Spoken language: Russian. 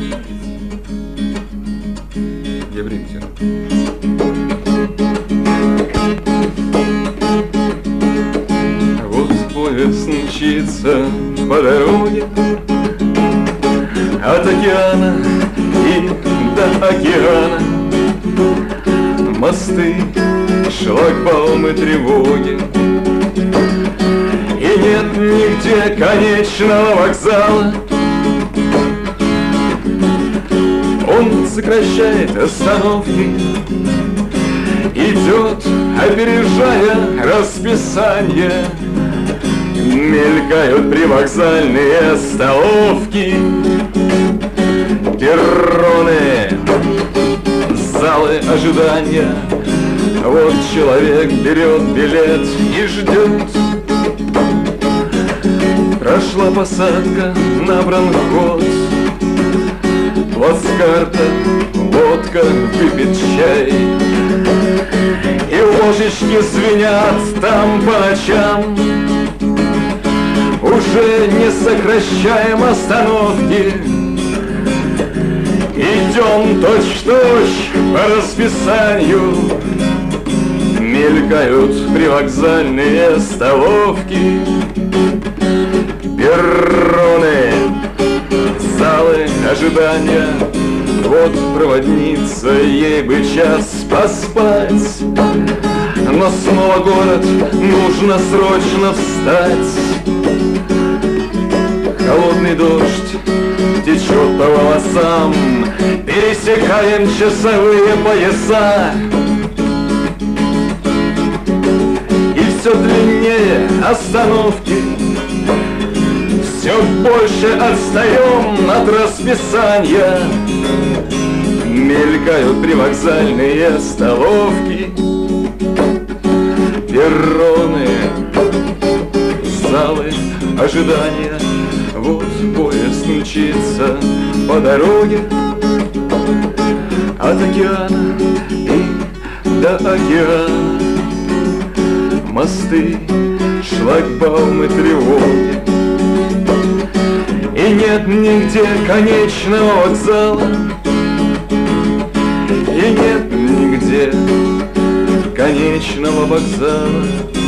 Я время тяну. Вот поезд мчится по дороге от океана и до океана. Мосты, шлагбаумы, тревоги, и нет нигде конечного вокзала. Он сокращает остановки, идет, опережая расписание. Мелькают привокзальные столовки, перроны, залы ожидания. Вот человек берет билет и ждет. Прошла посадка, набран ход, плацкарта, водка, выпит чай, и ложечки звенят там по ночам. Уже не сокращаем остановки, идем точь-в-точь по расписанию. Мелькают привокзальные столовки, перроны, залы ожидания. Вот проводница, ей бы час поспать, но снова город, нужно срочно встать. Холодный дождь течет по волосам, пересекаем часовые пояса. И все длиннее остановки, все больше отстаем от расписания. Мелькают привокзальные столовки, перроны, залы ожидания. Вот поезд мчится по дороге от океана и до океана. Мосты, шлагбаумы, тревоги, и нет нигде конечного вокзала. И нет нигде конечного вокзала.